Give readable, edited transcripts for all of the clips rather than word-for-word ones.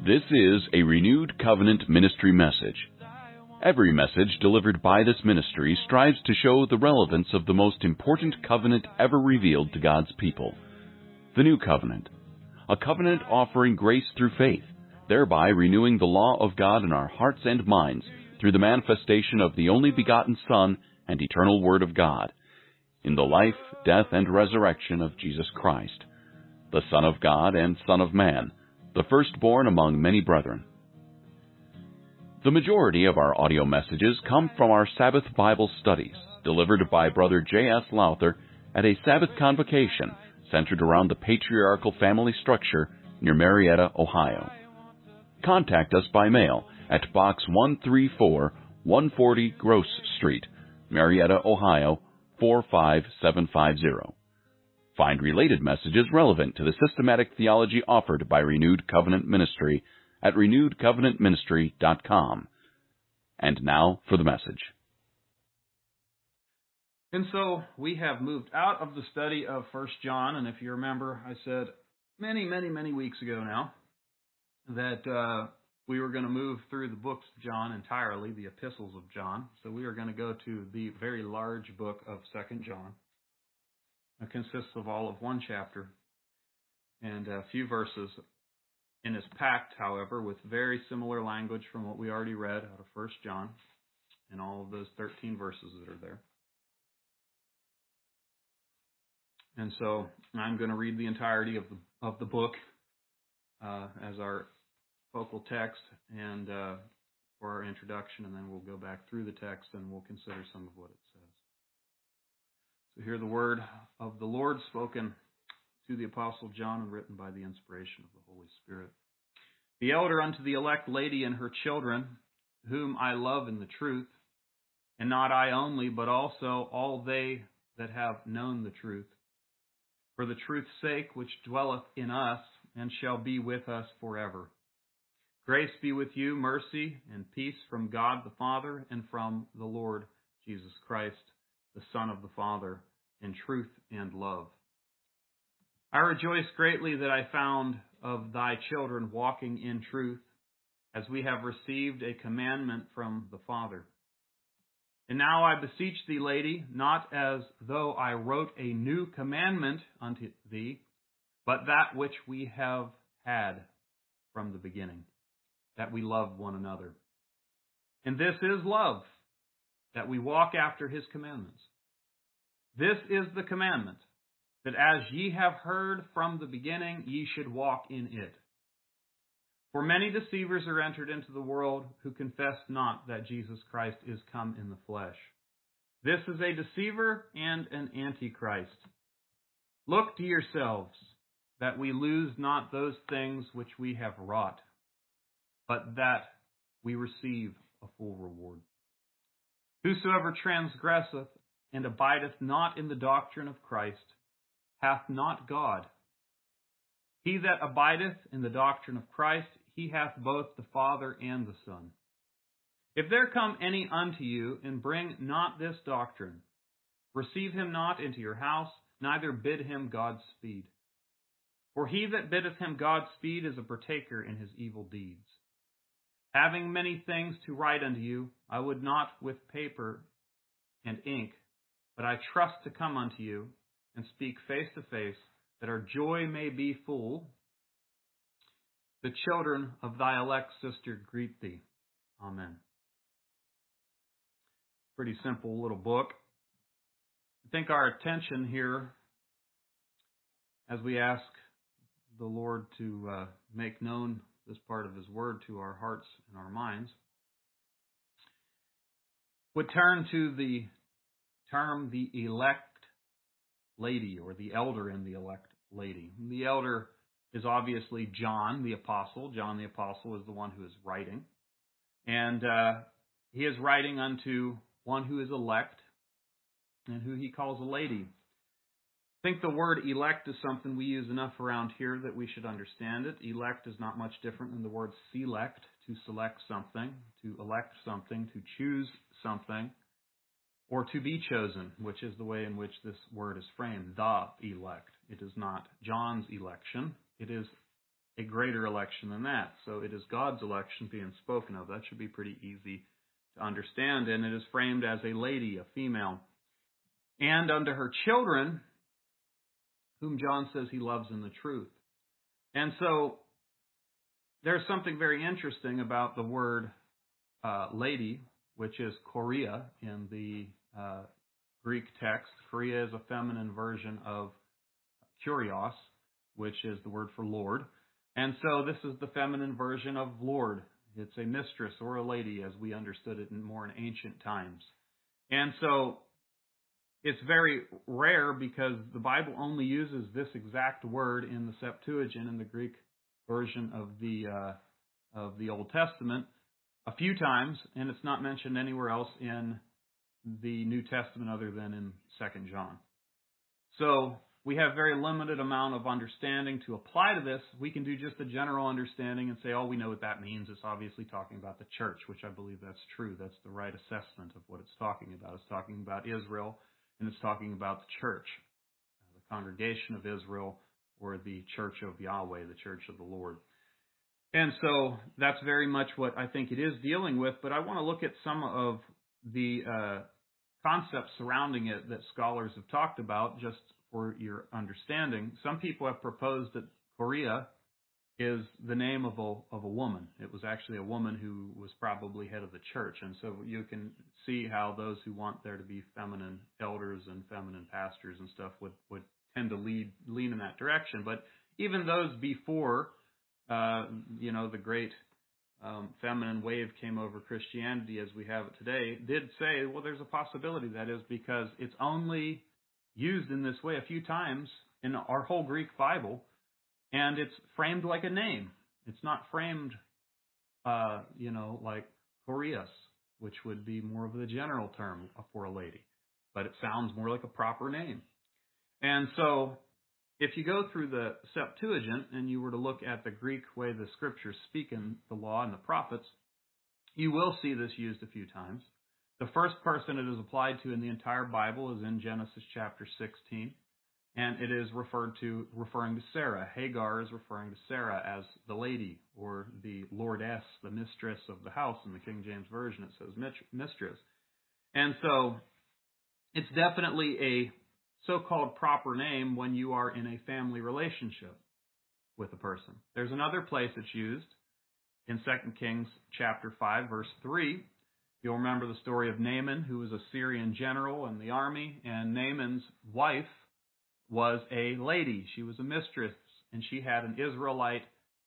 This is a Renewed Covenant Ministry message. Every message delivered by this ministry strives to show the relevance of the most important covenant ever revealed to God's people, the New Covenant, a covenant offering grace through faith, thereby renewing the law of God in our hearts and minds through the manifestation of the only begotten Son and eternal Word of God, in the life, death, and resurrection of Jesus Christ, the Son of God and Son of Man, the firstborn among many brethren. The majority of our audio messages come from our Sabbath Bible studies, delivered by Brother J.S. Lowther at a Sabbath convocation centered around the patriarchal family structure near Marietta, Ohio. Contact us by mail at Box 134, 140 Gross Street, Marietta, Ohio, 45750. Find related messages relevant to the systematic theology offered by Renewed Covenant Ministry at renewedcovenantministry.com. And now for the message. And so we have moved out of the study of 1 John, and if you remember, I said many weeks ago now that we were going to move through the books of John entirely, the epistles of John. So we are going to go to the very large book of 2 John. It consists of all of one chapter and a few verses, and is packed, however, with very similar language from what we already read out of 1 John and all of those 13 verses that are there. And so I'm going to read the entirety of the book as our focal text and for our introduction, and then we'll go back through the text and we'll consider some of what it says. So hear the word of the Lord spoken to the Apostle John and written by the inspiration of the Holy Spirit. The elder unto the elect lady and her children, whom I love in the truth, and not I only, but also all they that have known the truth, for the truth's sake which dwelleth in us and shall be with us forever. Grace be with you, mercy and peace from God the Father and from the Lord Jesus Christ, the Son of the Father, in truth and love. I rejoice greatly that I found of thy children walking in truth, as we have received a commandment from the Father. And now I beseech thee, lady, not as though I wrote a new commandment unto thee, but that which we have had from the beginning, that we love one another. And this is love, that we walk after his commandments. This is the commandment, that as ye have heard from the beginning, ye should walk in it. For many deceivers are entered into the world who confess not that Jesus Christ is come in the flesh. This is a deceiver and an antichrist. Look to yourselves, that we lose not those things which we have wrought, but that we receive a full reward. Whosoever transgresseth and abideth not in the doctrine of Christ hath not God. He that abideth in the doctrine of Christ, he hath both the Father and the Son. If there come any unto you, and bring not this doctrine, receive him not into your house, neither bid him Godspeed. For he that biddeth him Godspeed is a partaker in his evil deeds. Having many things to write unto you, I would not with paper and ink, but I trust to come unto you, and speak face to face, that our joy may be full. The children of thy elect sister greet thee. Amen. Pretty simple little book. I think our attention here, as we ask the Lord to make known this part of his word to our hearts and our minds, would turn to the term the elect lady, or the elder in the elect lady. And the elder is obviously John the Apostle. John the Apostle is the one who is writing. And he is writing unto one who is elect and who he calls a lady. I think the word elect is something we use enough around here that we should understand it. Elect is not much different than the word select, to select something, to elect something, to choose something, or to be chosen, which is the way in which this word is framed, the elect. It is not John's election. It is a greater election than that. So it is God's election being spoken of. That should be pretty easy to understand. And it is framed as a lady, a female. And unto her children, whom John says he loves in the truth. And so there's something very interesting about the word lady, which is choria in the Greek text. Choria is a feminine version of kurios, which is the word for Lord. And so this is the feminine version of Lord. It's a mistress or a lady as we understood it more in ancient times. And so it's very rare because the Bible only uses this exact word in the Septuagint, in the Greek version of the Old Testament, a few times, and it's not mentioned anywhere else in the New Testament other than in 2 John. So we have very limited amount of understanding to apply to this. We can do just a general understanding and say, oh, we know what that means. It's obviously talking about the church, which I believe that's true. That's the right assessment of what it's talking about. It's talking about Israel, and it's talking about the church, the congregation of Israel, or the church of Yahweh, the church of the Lord. And so that's very much what I think it is dealing with, but I want to look at some of the concepts surrounding it that scholars have talked about just for your understanding. Some people have proposed that Choria is the name of a woman. It was actually a woman who was probably head of the church. And so you can see how those who want there to be feminine elders and feminine pastors and stuff would tend to lean in that direction. But even those before the great feminine wave came over Christianity as we have it today, did say, well, there's a possibility that is because it's only used in this way a few times in our whole Greek Bible, and it's framed like a name. It's not framed, like Choreos, which would be more of the general term for a lady, but it sounds more like a proper name. And so if you go through the Septuagint and you were to look at the Greek way the scriptures speak in the law and the prophets, you will see this used a few times. The first person it is applied to in the entire Bible is in Genesis chapter 16, and it is referring to Sarah. Hagar is referring to Sarah as the lady or the lordess, the mistress of the house. In the King James Version, it says mistress. And so it's definitely a so-called proper name when you are in a family relationship with a person. There's another place it's used in 2 Kings chapter 5, verse 3. You'll remember the story of Naaman, who was a Syrian general in the army, and Naaman's wife was a lady. She was a mistress, and she had an Israelite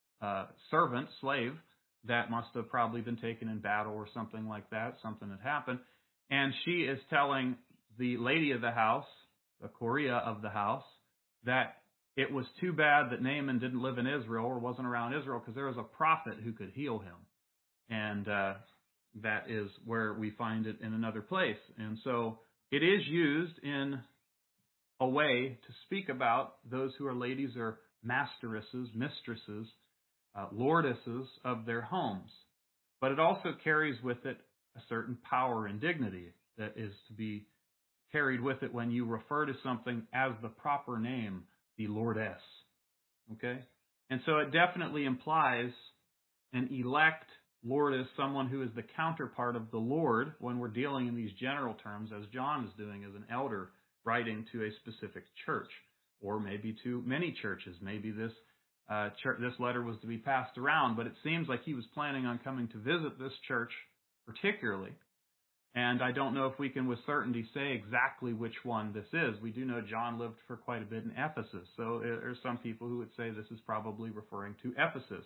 slave, that must have probably been taken in battle or something like that. Something had happened. And she is telling the lady of the house, the Choria of the house, that it was too bad that Naaman didn't live in Israel or wasn't around Israel because there was a prophet who could heal him. And that is where we find it in another place. And so it is used in a way to speak about those who are ladies or masteresses, mistresses, lordesses of their homes. But it also carries with it a certain power and dignity that is to be carried with it when you refer to something as the proper name, the lordess. Okay? And so it definitely implies an elect Lord is someone who is the counterpart of the Lord when we're dealing in these general terms, as John is doing as an elder writing to a specific church, or maybe to many churches. Maybe this letter was to be passed around, but it seems like he was planning on coming to visit this church particularly. And I don't know if we can with certainty say exactly which one this is. We do know John lived for quite a bit in Ephesus, so there's some people who would say this is probably referring to Ephesus,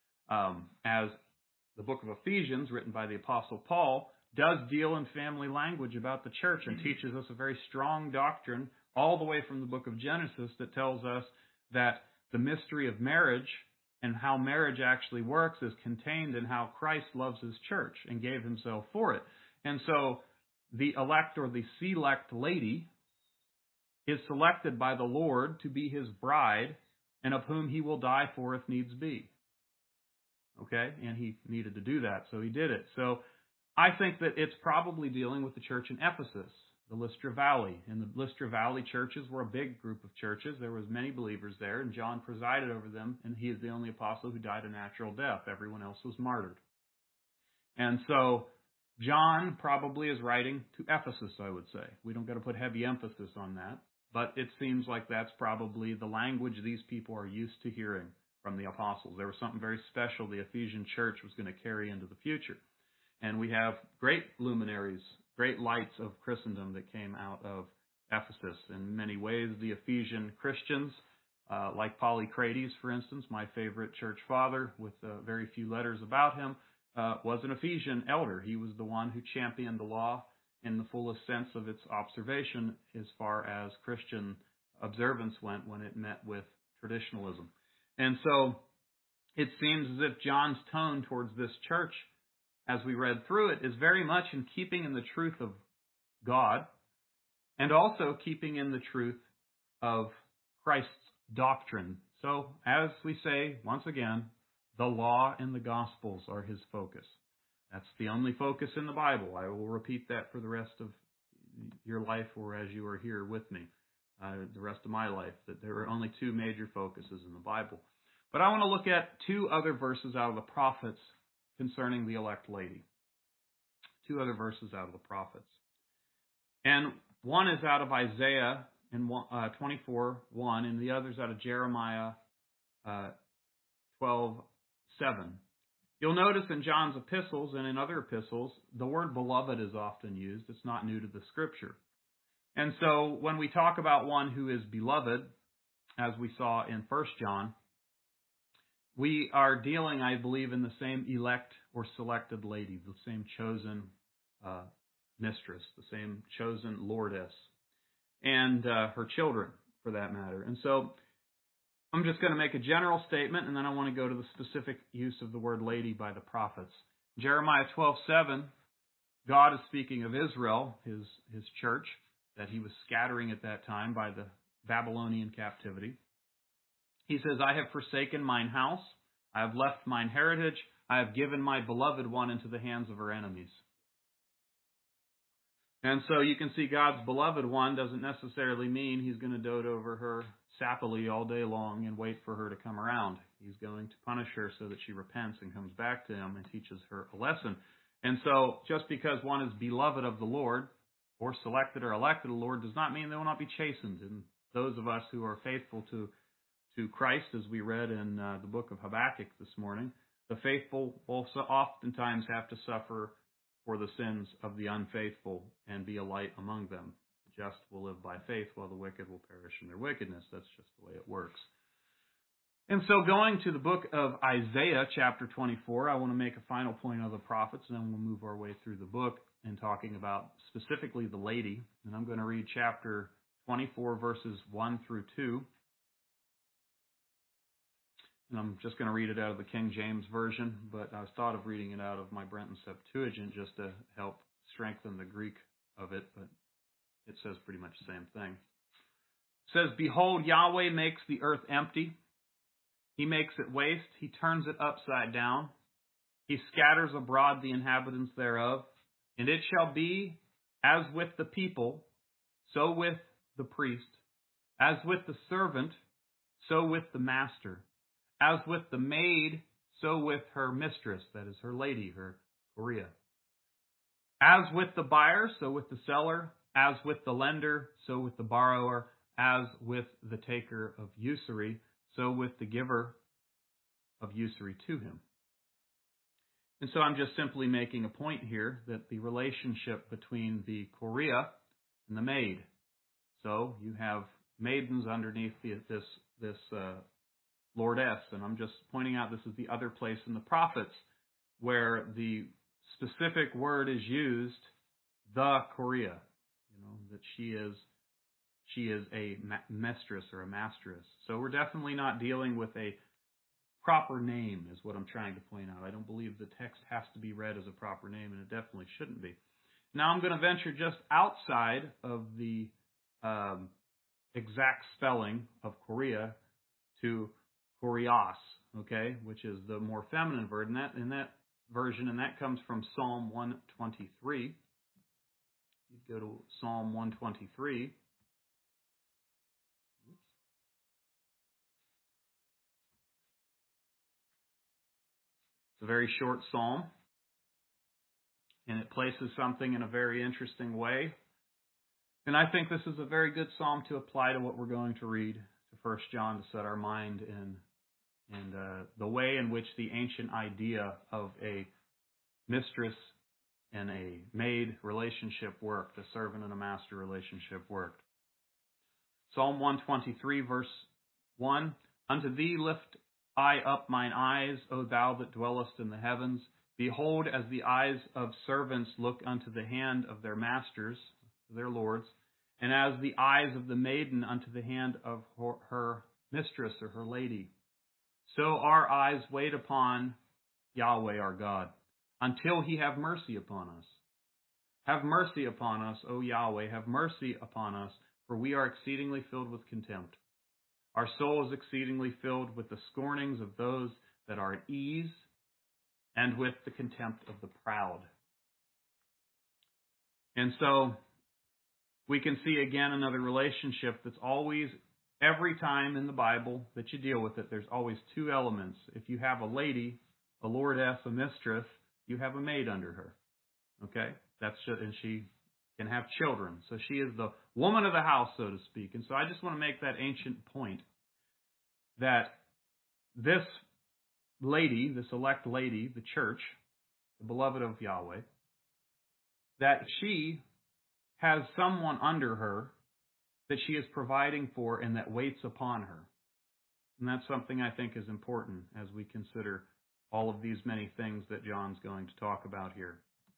as the book of Ephesians, written by the Apostle Paul, does deal in family language about the church and teaches us a very strong doctrine all the way from the book of Genesis that tells us that the mystery of marriage and how marriage actually works is contained in how Christ loves his church and gave himself for it. And so the elect or the select lady is selected by the Lord to be his bride and of whom he will die for if needs be. Okay, and he needed to do that, so he did it. So I think that it's probably dealing with the church in Ephesus. the Lystra Valley. And the Lystra Valley churches were a big group of churches. There was many believers there, and John presided over them, and he is the only apostle who died a natural death. Everyone else was martyred. And so John probably is writing to Ephesus, I would say. We don't got to put heavy emphasis on that, but it seems like that's probably the language these people are used to hearing from the apostles. There was something very special the Ephesian church was going to carry into the future. And we have great luminaries, great lights of Christendom that came out of Ephesus. In many ways, the Ephesian Christians, like Polycrates, for instance, my favorite church father with very few letters about him, was an Ephesian elder. He was the one who championed the law in the fullest sense of its observation as far as Christian observance went when it met with traditionalism. And so it seems as if John's tone towards this church, as we read through it, is very much in keeping in the truth of God and also keeping in the truth of Christ's doctrine. So, as we say, once again, the law and the Gospels are his focus. That's the only focus in the Bible. I will repeat that for the rest of your life or as you are here with me, the rest of my life, that there are only two major focuses in the Bible. But I want to look at two other verses out of the prophets concerning the elect lady. Two other verses out of the prophets. And one is out of Isaiah in 24:1, and the other is out of Jeremiah 12:7. You'll notice in John's epistles and in other epistles, the word beloved is often used. It's not new to the Scripture. And so when we talk about one who is beloved, as we saw in 1 John, we are dealing, I believe, in the same elect or selected lady, the same chosen mistress, the same chosen lordess, and her children, for that matter. And so I'm just going to make a general statement, and then I want to go to the specific use of the word lady by the prophets. Jeremiah 12:7, God is speaking of Israel, his church, that he was scattering at that time by the Babylonian captivity. He says, I have forsaken mine house, I have left mine heritage, I have given my beloved one into the hands of her enemies. And so you can see God's beloved one doesn't necessarily mean he's going to dote over her sappily all day long and wait for her to come around. He's going to punish her so that she repents and comes back to him and teaches her a lesson. And so just because one is beloved of the Lord or selected or elected of the Lord does not mean they will not be chastened. And those of us who are faithful to Christ, as we read in the book of Habakkuk this morning, the faithful also oftentimes have to suffer for the sins of the unfaithful and be a light among them. The just will live by faith, while the wicked will perish in their wickedness. That's just the way it works. And so going to the book of Isaiah, chapter 24, I want to make a final point of the prophets, and then we'll move our way through the book and talking about specifically the lady. And I'm going to read chapter 24, verses 1 through 2. And I'm just going to read it out of the King James Version, but I thought of reading it out of my Brenton Septuagint just to help strengthen the Greek of it, but it says pretty much the same thing. It says, Behold, Yahweh makes the earth empty. He makes it waste. He turns it upside down. He scatters abroad the inhabitants thereof. And it shall be as with the people, so with the priest, as with the servant, so with the master. As with the maid, so with her mistress, that is her lady, her Uriah. As with the buyer, so with the seller. As with the lender, so with the borrower. As with the taker of usury, so with the giver of usury to him. And so I'm just simply making a point here that the relationship between the Uriah and the maid. So you have maidens underneath this lordess, and I'm just pointing out this is the other place in the prophets where the specific word is used, the Uriah, that she is a mistress or a masteress. So we're definitely not dealing with a proper name, is what I'm trying to point out. I don't believe the text has to be read as a proper name, and it definitely shouldn't be. Now I'm going to venture just outside of the exact spelling of Uriah to Kurios, okay, which is the more feminine word in that version, and that comes from Psalm 123. You go to Psalm 123. It's a very short psalm, and it places something in a very interesting way. And I think this is a very good psalm to apply to what we're going to read to 1 John to set our mind in the way in which the ancient idea of a mistress and a maid relationship worked, a servant and a master relationship worked. Psalm 123, verse 1, Unto thee lift I up mine eyes, O thou that dwellest in the heavens. Behold, as the eyes of servants look unto the hand of their masters, their lords, and as the eyes of the maiden unto the hand of her mistress or her lady. So our eyes wait upon Yahweh our God, until he have mercy upon us. Have mercy upon us, O Yahweh, have mercy upon us, for we are exceedingly filled with contempt. Our soul is exceedingly filled with the scornings of those that are at ease, and with the contempt of the proud. And so we can see again another relationship that's always, every time in the Bible that you deal with it, there's always two elements. If you have a lady, a lordess, a mistress, you have a maid under her. Okay? And she can have children. So she is the woman of the house, so to speak. And so I just want to make that ancient point that this lady, this elect lady, the church, the beloved of Yahweh, that she has someone under her that she is providing for and that waits upon her. And that's something I think is important as we consider all of these many things that John's going to talk about here.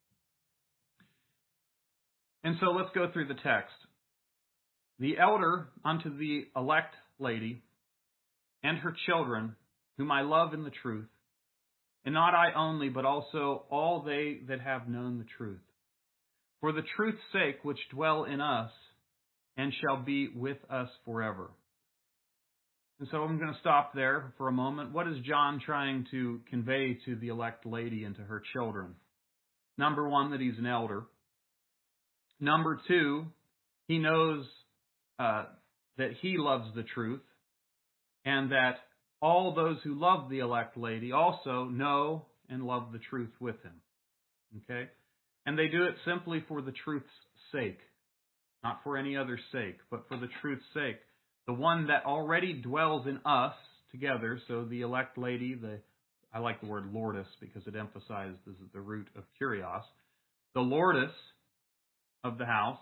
And so let's go through the text. The elder unto the elect lady and her children, whom I love in the truth, and not I only, but also all they that have known the truth, for the truth's sake which dwell in us, and shall be with us forever. And so I'm going to stop there for a moment. What is John trying to convey to the elect lady and to her children? Number one, that he's an elder. Number two, he knows that he loves the truth, and that all those who love the elect lady also know and love the truth with him. Okay? And they do it simply for the truth's sake. Not for any other sake, but for the truth's sake. The one that already dwells in us together, so the elect lady, I like the word lordess because it emphasizes the root of kurios, the lordess of the house,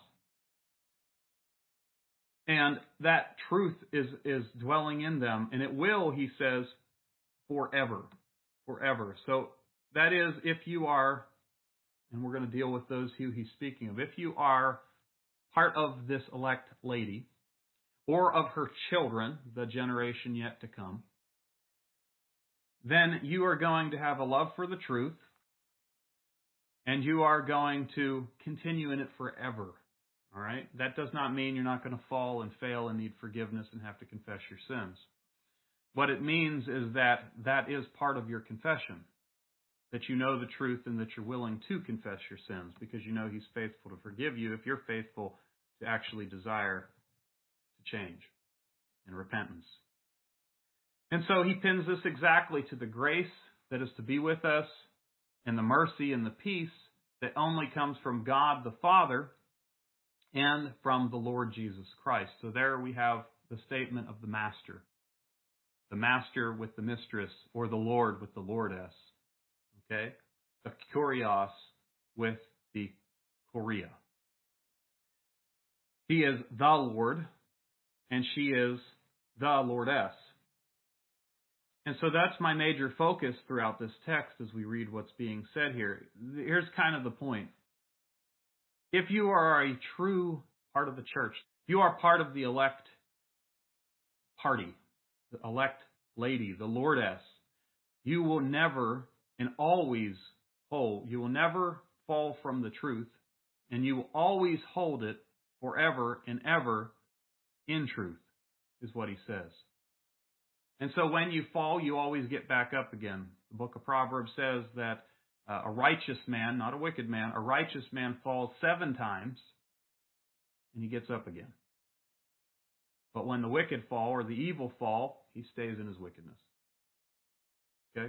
and that truth is dwelling in them, and it will, he says, forever. Forever. So that is, if you are, and we're going to deal with those who he's speaking of, if you are part of this elect lady, or of her children, the generation yet to come, then you are going to have a love for the truth, and you are going to continue in it forever. All right? That does not mean you're not going to fall and fail and need forgiveness and have to confess your sins. What it means is that is part of your confession, that you know the truth and that you're willing to confess your sins because you know he's faithful to forgive you if you're faithful to actually desire to change and repentance. And so he pins this exactly to the grace that is to be with us and the mercy and the peace that only comes from God the Father and from the Lord Jesus Christ. So there we have the statement of the master with the mistress, or the Lord with the lordess. Okay? The kurios with the kuria. He is the Lord, and she is the lordess. And so that's my major focus throughout this text as we read what's being said here. Here's kind of the point. If you are a true part of the church, you are part of the elect party, the elect lady, the lordess, you will never and always hold, you will never fall from the truth, and you will always hold it forever and ever in truth, is what he says. And so when you fall, you always get back up again. The book of Proverbs says that a righteous man, not a wicked man, a righteous man falls 7 times and he gets up again. But when the wicked fall or the evil fall, he stays in his wickedness. Okay?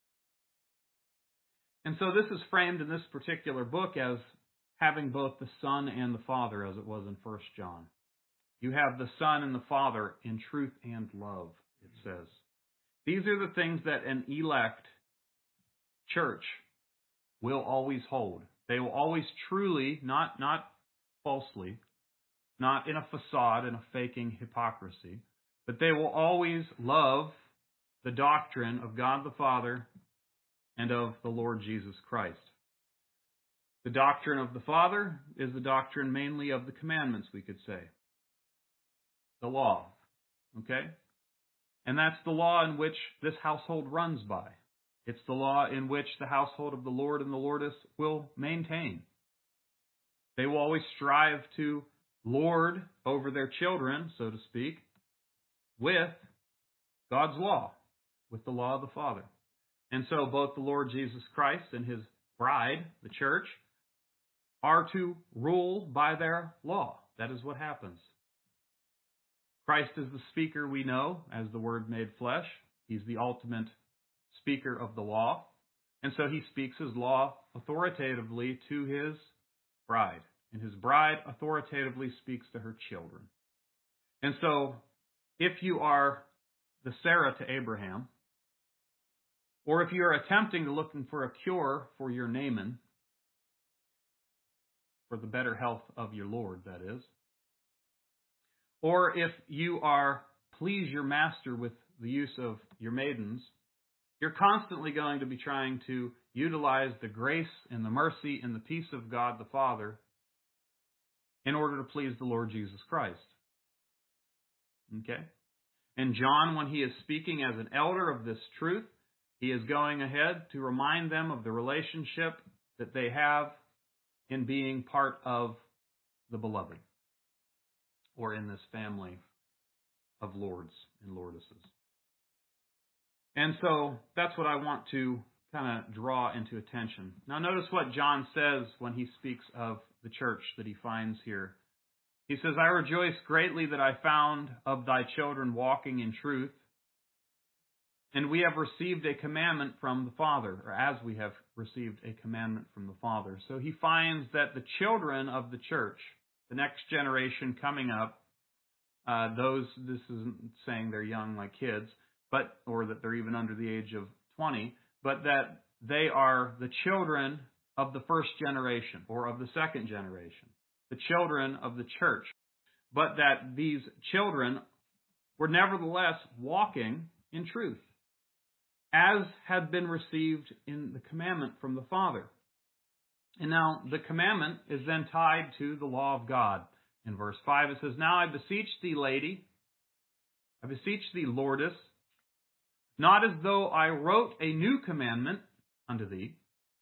And so this is framed in this particular book as having both the Son and the Father, as it was in 1 John. You have the Son and the Father in truth and love, it says. These are the things that an elect church will always hold. They will always truly, not falsely, not in a facade, in a faking hypocrisy, but they will always love the doctrine of God the Father and of the Lord Jesus Christ. The doctrine of the Father is the doctrine mainly of the commandments, we could say. The law. Okay? And that's the law in which this household runs by. It's the law in which the household of the Lord and the Lordess will maintain. They will always strive to lord over their children, so to speak, with God's law, with the law of the Father. And so both the Lord Jesus Christ and his bride, the church, are to rule by their law. That is what happens. Christ is the speaker we know as the Word made flesh. He's the ultimate speaker of the law. And so he speaks his law authoritatively to his bride. And his bride authoritatively speaks to her children. And so if you are the Sarah to Abraham, or if you are attempting to looking for a cure for your Naaman, for the better health of your Lord, that is, or if you are please your master with the use of your maidens, you're constantly going to be trying to utilize the grace and the mercy and the peace of God the Father in order to please the Lord Jesus Christ. Okay? And John, when he is speaking as an elder of this truth, he is going ahead to remind them of the relationship that they have in being part of the beloved, or in this family of lords and lordesses. And so that's what I want to kind of draw into attention. Now notice what John says when he speaks of the church that he finds here. He says, I rejoice greatly that I found of thy children walking in truth, and we have received a commandment from the Father, or as we have received a commandment from the Father. So he finds that the children of the church, the next generation coming up, this isn't saying they're young like kids, or that they're even under the age of 20, but that they are the children of the first generation or of the second generation, the children of the church, but that these children were nevertheless walking in truth, as had been received in the commandment from the Father. And now the commandment is then tied to the law of God. In verse 5 it says, Now I beseech thee, lady, I beseech thee, Lordess, not as though I wrote a new commandment unto thee,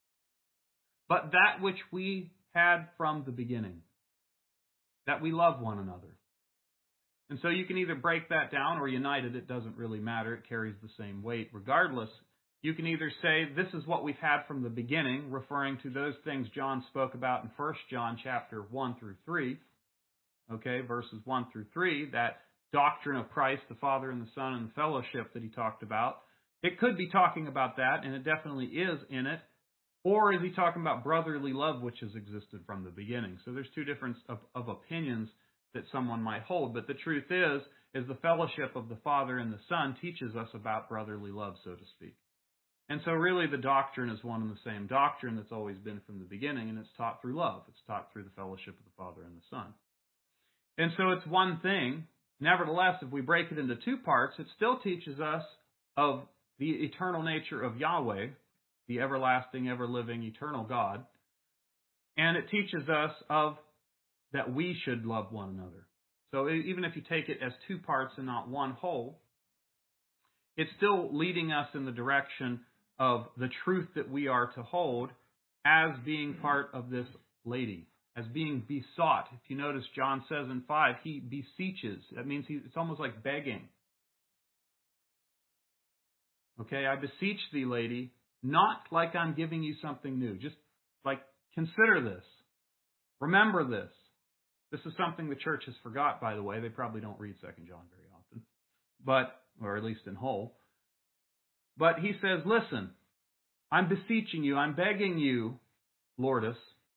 but that which we had from the beginning, that we love one another. And so you can either break that down or unite it. It doesn't really matter. It carries the same weight. Regardless, you can either say this is what we've had from the beginning, referring to those things John spoke about in 1 John chapter 1 through 3. Okay, verses 1 through 3, that doctrine of Christ, the Father and the Son and the fellowship that he talked about. It could be talking about that, and it definitely is in it. Or is he talking about brotherly love, which has existed from the beginning? So there's two different of opinions that someone might hold. But the truth is the fellowship of the Father and the Son teaches us about brotherly love, so to speak. And so really the doctrine is one and the same doctrine that's always been from the beginning, and it's taught through love. It's taught through the fellowship of the Father and the Son. And so it's one thing. Nevertheless, if we break it into two parts, it still teaches us of the eternal nature of Yahweh, the everlasting, ever-living, eternal God. And it teaches us of that we should love one another. So even if you take it as two parts and not one whole, it's still leading us in the direction of the truth that we are to hold as being part of this lady, as being besought. If you notice, John says in 5, he beseeches. That means it's almost like begging. Okay, I beseech thee, lady, not like I'm giving you something new. Just like consider this. Remember this. This is something the church has forgot, by the way. They probably don't read 2 John very often, or at least in whole. But he says, listen, I'm beseeching you, I'm begging you, Lordus,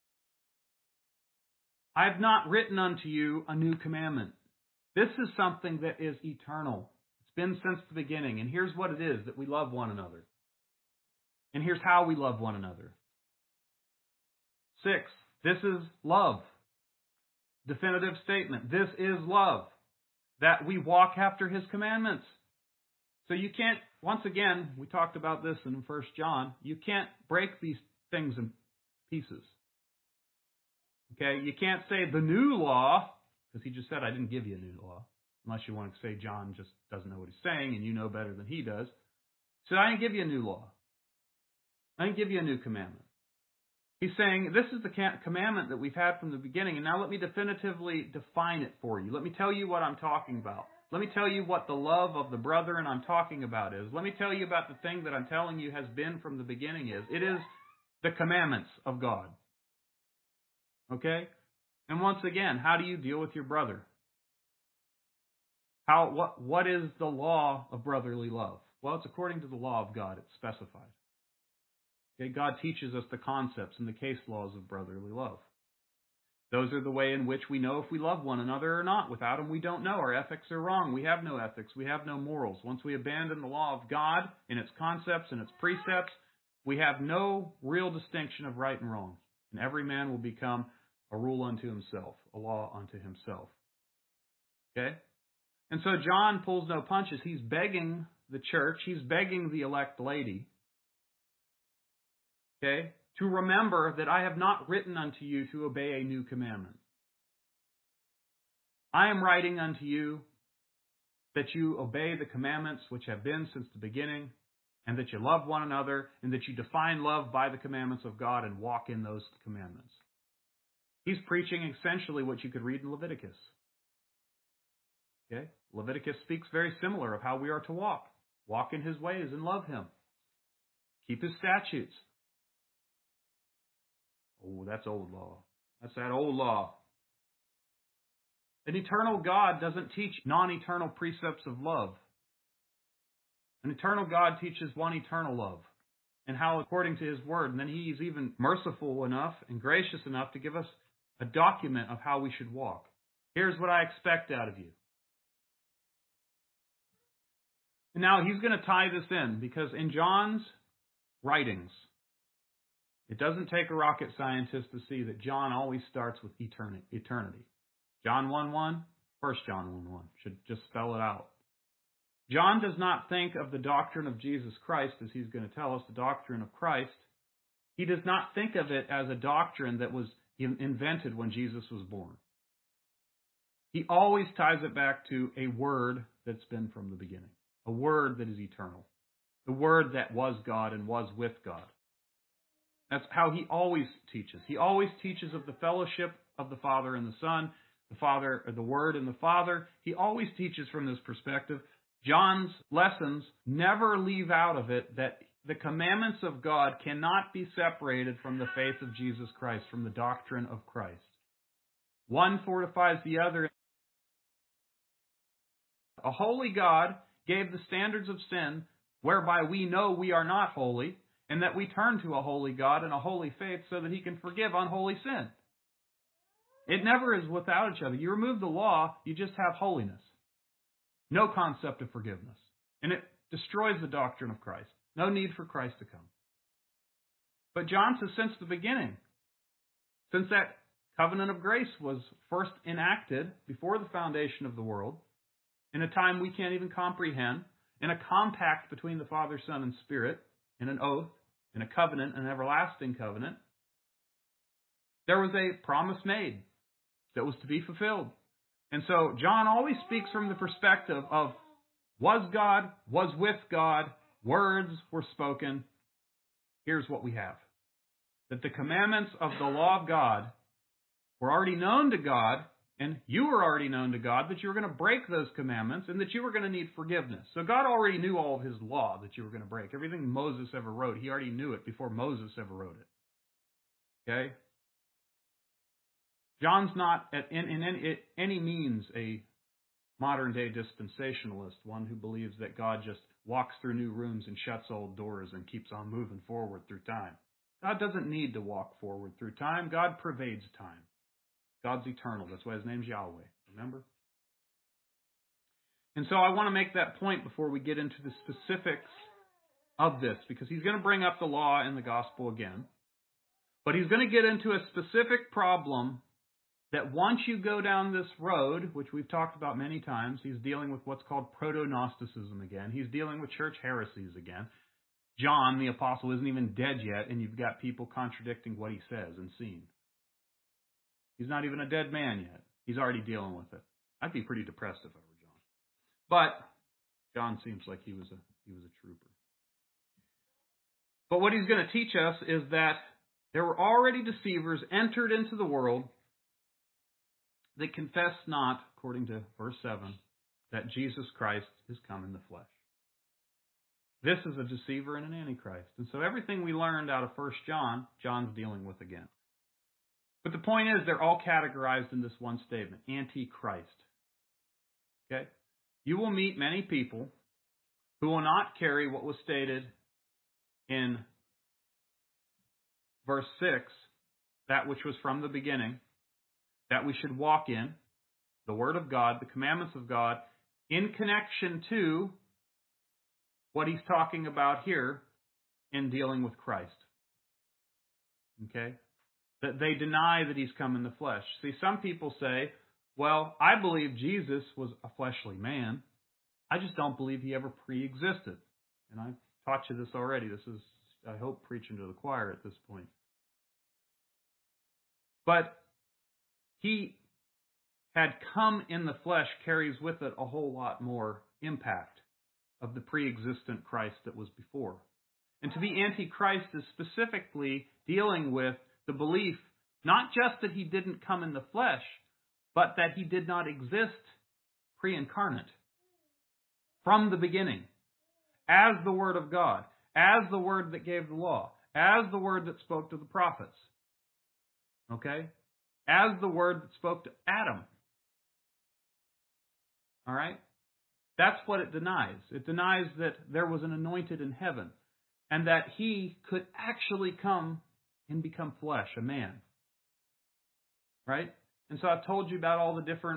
I have not written unto you a new commandment. This is something that is eternal. It's been since the beginning. And here's what it is, that we love one another. And here's how we love one another. 6, this is love. Definitive statement. This is love. That we walk after His commandments. So you can't, once again, we talked about this in 1 John, you can't break these things in pieces. Okay, you can't say the new law, because he just said I didn't give you a new law, unless you want to say John just doesn't know what he's saying and you know better than he does. So I didn't give you a new law. I didn't give you a new commandment. He's saying this is the commandment that we've had from the beginning, and now let me definitively define it for you. Let me tell you what I'm talking about. Let me tell you what the love of the brethren I'm talking about is. Let me tell you about the thing that I'm telling you has been from the beginning is. It is the commandments of God. Okay? And once again, how do you deal with your brother? What is the law of brotherly love? Well, it's according to the law of God. It's specified. Okay? God teaches us the concepts and the case laws of brotherly love. Those are the way in which we know if we love one another or not. Without them, we don't know. Our ethics are wrong. We have no ethics. We have no morals. Once we abandon the law of God in its concepts and its precepts, we have no real distinction of right and wrong. And every man will become a rule unto himself, a law unto himself. Okay? And so John pulls no punches. He's begging the church. He's begging the elect lady. Okay? To remember that I have not written unto you to obey a new commandment. I am writing unto you that you obey the commandments which have been since the beginning, and that you love one another, and that you define love by the commandments of God and walk in those commandments. He's preaching essentially what you could read in Leviticus. Okay? Leviticus speaks very similar of how we are to walk. Walk in His ways and love Him. Keep His statutes. Oh, that's old law. That's that old law. An eternal God doesn't teach non-eternal precepts of love. An eternal God teaches one eternal love and how according to His word. And then He's even merciful enough and gracious enough to give us a document of how we should walk. Here's what I expect out of you. And now He's going to tie this in because in John's writings, it doesn't take a rocket scientist to see that John always starts with eternity. John 1:1, 1 John 1:1 should just spell it out. John does not think of the doctrine of Jesus Christ, as he's going to tell us, the doctrine of Christ. He does not think of it as a doctrine that was invented when Jesus was born. He always ties it back to a word that's been from the beginning, a word that is eternal, the word that was God and was with God. That's how he always teaches. He always teaches of the fellowship of the Father and the Son, the Father, or the Word and the Father. He always teaches from this perspective. John's lessons never leave out of it that the commandments of God cannot be separated from the faith of Jesus Christ, from the doctrine of Christ. One fortifies the other. A holy God gave the standards of sin whereby we know we are not holy, and that we turn to a holy God and a holy faith so that He can forgive unholy sin. It never is without each other. You remove the law, you just have holiness. No concept of forgiveness. And it destroys the doctrine of Christ. No need for Christ to come. But John says since the beginning, since that covenant of grace was first enacted before the foundation of the world, in a time we can't even comprehend, in a compact between the Father, Son, and Spirit, in an oath, in a covenant, an everlasting covenant, there was a promise made that was to be fulfilled. And so John always speaks from the perspective of was God, was with God, words were spoken. Here's what we have. That the commandments of the law of God were already known to God, and you were already known to God that you were going to break those commandments and that you were going to need forgiveness. So God already knew all of His law that you were going to break. Everything Moses ever wrote, He already knew it before Moses ever wrote it. Okay? John's not in any means a modern-day dispensationalist, one who believes that God just walks through new rooms and shuts old doors and keeps on moving forward through time. God doesn't need to walk forward through time. God pervades time. God's eternal. That's why his name's Yahweh. Remember? And so I want to make that point before we get into the specifics of this, because he's going to bring up the law and the gospel again. But he's going to get into a specific problem that once you go down this road, which we've talked about many times, he's dealing with what's called proto-Gnosticism again. He's dealing with church heresies again. John, the apostle, isn't even dead yet, and you've got people contradicting what he says and seeing. He's not even a dead man yet. He's already dealing with it. I'd be pretty depressed if I were John. But John seems like he was a trooper. But what he's going to teach us is that there were already deceivers entered into the world that confess not, according to verse 7, that Jesus Christ is come in the flesh. This is a deceiver and an antichrist. And so everything we learned out of 1 John, John's dealing with again. But the point is, they're all categorized in this one statement, antichrist. Okay? You will meet many people who will not carry what was stated in verse 6, that which was from the beginning, that we should walk in, the Word of God, the commandments of God, in connection to what he's talking about here in dealing with Christ. Okay? That they deny that he's come in the flesh. See, some people say, well, I believe Jesus was a fleshly man. I just don't believe he ever pre-existed. And I've taught you this already. This is, I hope, preaching to the choir at this point. But he had come in the flesh carries with it a whole lot more impact of the pre-existent Christ that was before. And to be antichrist is specifically dealing with the belief not just that he didn't come in the flesh, but that he did not exist pre-incarnate from the beginning as the Word of God, as the Word that gave the law, as the Word that spoke to the prophets. Okay? As the Word that spoke to Adam. All right? That's what it denies. It denies that there was an anointed in heaven and that he could actually come and become flesh, a man. Right? And so I've told you about all the different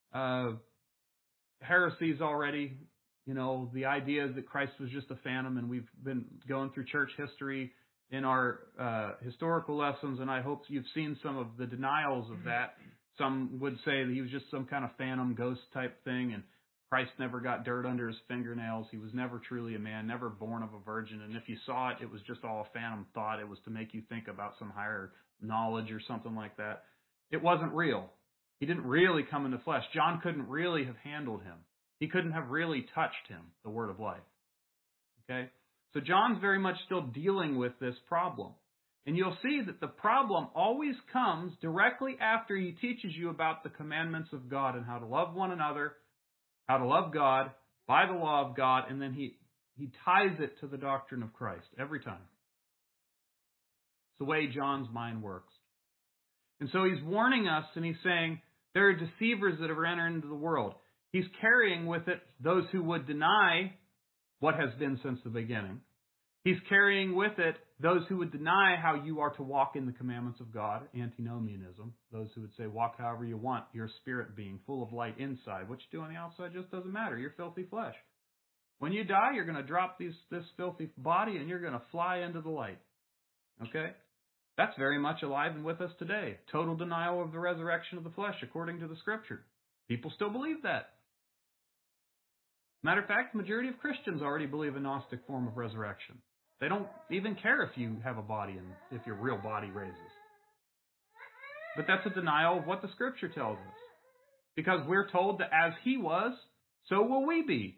heresies already. You know, the idea that Christ was just a phantom, and we've been going through church history in our historical lessons, and I hope you've seen some of the denials of that. Some would say that he was just some kind of phantom ghost type thing, and Christ never got dirt under his fingernails. He was never truly a man, never born of a virgin. And if you saw it, it was just all a phantom thought. It was to make you think about some higher knowledge or something like that. It wasn't real. He didn't really come in the flesh. John couldn't really have handled him. He couldn't have really touched him, the word of life. Okay? So John's very much still dealing with this problem. And you'll see that the problem always comes directly after he teaches you about the commandments of God and how to love one another, how to love God by the law of God, and then he ties it to the doctrine of Christ every time. It's the way John's mind works. And so he's warning us, and he's saying there are deceivers that have entered into the world. He's carrying with it those who would deny what has been since the beginning. He's carrying with it those who would deny how you are to walk in the commandments of God, antinomianism. Those who would say, walk however you want, you're a spirit being full of light inside. What you do on the outside just doesn't matter. You're filthy flesh. When you die, you're going to drop this filthy body and you're going to fly into the light. Okay? That's very much alive and with us today. Total denial of the resurrection of the flesh according to the Scripture. People still believe that. Matter of fact, the majority of Christians already believe a Gnostic form of resurrection. They don't even care if you have a body and if your real body raises. But that's a denial of what the Scripture tells us. Because we're told that as he was, so will we be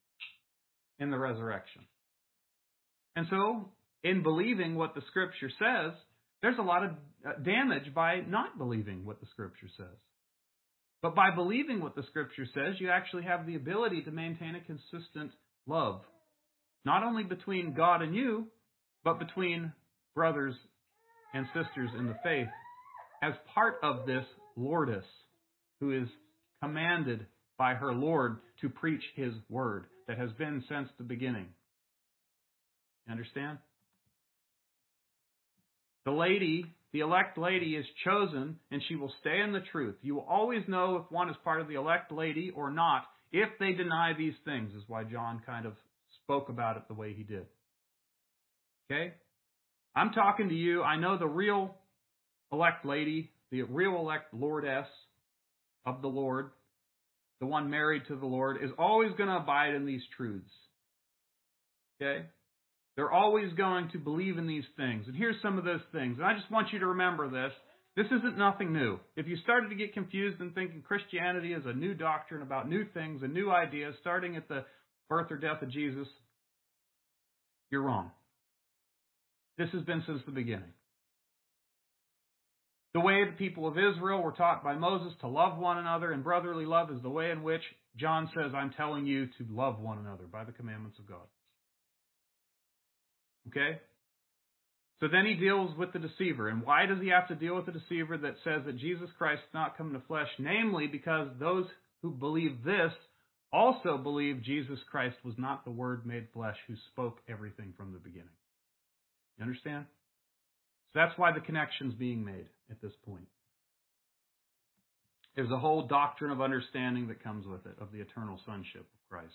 in the resurrection. And so, in believing what the Scripture says, there's a lot of damage by not believing what the Scripture says. But by believing what the Scripture says, you actually have the ability to maintain a consistent love. Not only between God and you, but between brothers and sisters in the faith as part of this Lordess, who is commanded by her Lord to preach His word that has been since the beginning. You understand? The lady, the elect lady, is chosen, and she will stay in the truth. You will always know if one is part of the elect lady or not if they deny these things, is why John kind of spoke about it the way he did. Okay? I'm talking to you. I know the real elect lady, the real elect Lordess of the Lord, the one married to the Lord, is always going to abide in these truths. Okay? They're always going to believe in these things. And here's some of those things. And I just want you to remember this. This isn't nothing new. If you started to get confused and thinking Christianity is a new doctrine about new things and new ideas starting at the birth or death of Jesus, you're wrong. This has been since the beginning. The way the people of Israel were taught by Moses to love one another, and brotherly love is the way in which John says, I'm telling you to love one another by the commandments of God. Okay? So then he deals with the deceiver. And why does he have to deal with the deceiver that says that Jesus Christ is not come in the flesh? Namely, because those who believe this also believe Jesus Christ was not the Word made flesh who spoke everything from the beginning. You understand? So that's why the connection's being made at this point. There's a whole doctrine of understanding that comes with it, of the eternal sonship of Christ.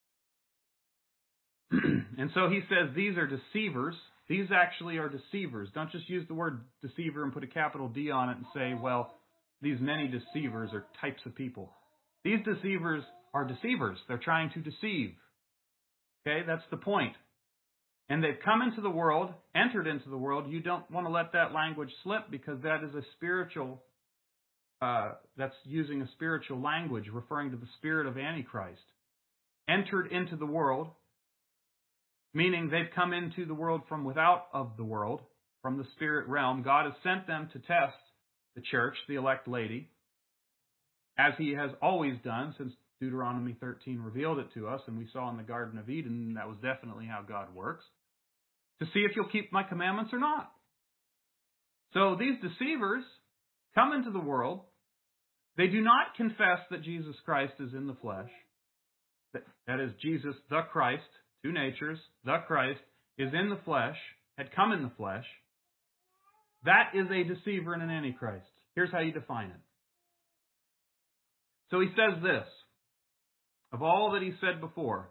And so he says these are deceivers. These actually are deceivers. Don't just use the word deceiver and put a capital D on it and say, well, these many deceivers are types of people. These deceivers are deceivers. They're trying to deceive. Okay, that's the point. And they've come into the world, entered into the world. You don't want to let that language slip because that is a spiritual, that's using a spiritual language referring to the spirit of Antichrist. Entered into the world, meaning they've come into the world from without of the world, from the spirit realm. God has sent them to test the church, the elect lady, as He has always done since Deuteronomy 13 revealed it to us, and we saw in the Garden of Eden that was definitely how God works, to see if you'll keep my commandments or not. So these deceivers come into the world. They do not confess that Jesus Christ is in the flesh. That is, Jesus, the Christ, two natures, the Christ, is in the flesh, had come in the flesh. That is a deceiver and an antichrist. Here's how you define it. So he says this, of all that he said before.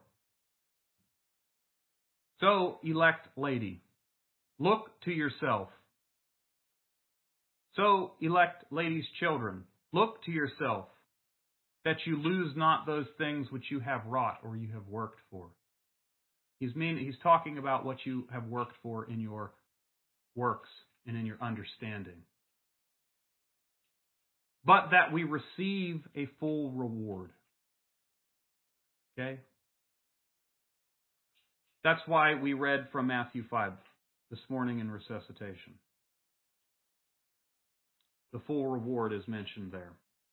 So, elect lady, look to yourself. So, elect lady's children, look to yourself, that you lose not those things which you have wrought or you have worked for. He's talking about what you have worked for in your works and in your understanding. But that we receive a full reward. Okay? That's why we read from Matthew 5 this morning in resuscitation. The full reward is mentioned there.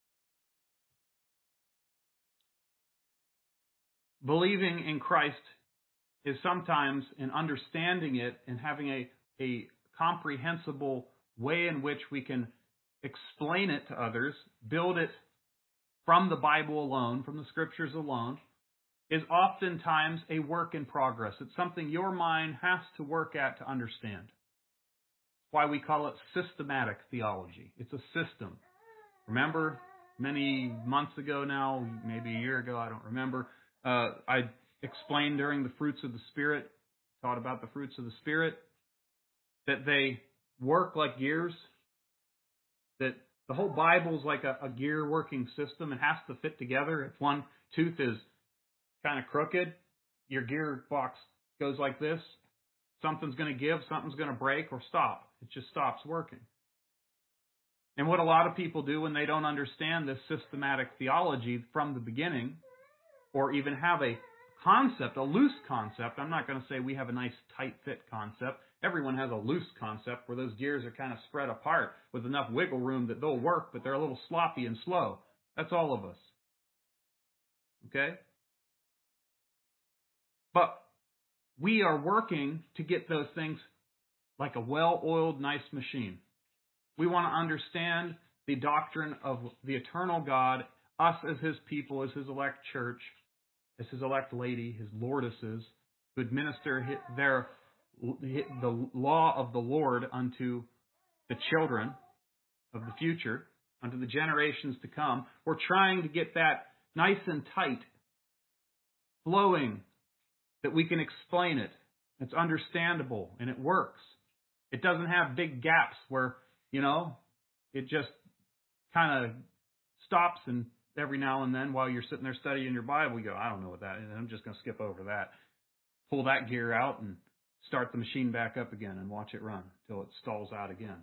Believing in Christ is sometimes in understanding it and having a comprehensible way in which we can explain it to others, build it from the Bible alone, from the Scriptures alone, is oftentimes a work in progress. It's something your mind has to work at to understand. That's why we call it systematic theology. It's a system. Remember, many months ago now, maybe a year ago, I don't remember, I explained during the fruits of the Spirit, taught about the fruits of the Spirit, that they work like gears, that the whole Bible is like a gear working system. It has to fit together. If one tooth is kind of crooked, your gearbox goes like this. Something's going to give, something's going to break or stop. It just stops working. And what a lot of people do when they don't understand this systematic theology from the beginning, or even have a concept, a loose concept. I'm not going to say we have a nice tight fit concept. Everyone has a loose concept where those gears are kind of spread apart with enough wiggle room that they'll work, but they're a little sloppy and slow. That's all of us. Okay? But we are working to get those things like a well-oiled, nice machine. We want to understand the doctrine of the eternal God, us as His people, as His elect church, as His elect lady, His lordesses, who administer the law of the Lord unto the children of the future, unto the generations to come. We're trying to get that nice and tight, flowing, that we can explain it. It's understandable and it works. It doesn't have big gaps where, it just kind of stops, and every now and then while you're sitting there studying your Bible, you go, I don't know what that is. I'm just going to skip over that. Pull that gear out and start the machine back up again and watch it run till it stalls out again.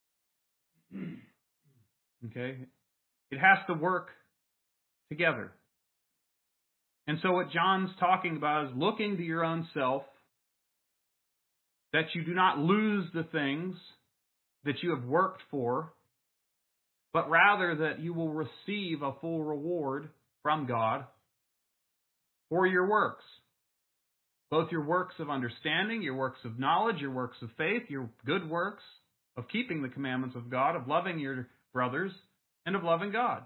Okay? It has to work together. And so what John's talking about is looking to your own self, that you do not lose the things that you have worked for, but rather that you will receive a full reward from God for your works. Both your works of understanding, your works of knowledge, your works of faith, your good works of keeping the commandments of God, of loving your brothers, and of loving God.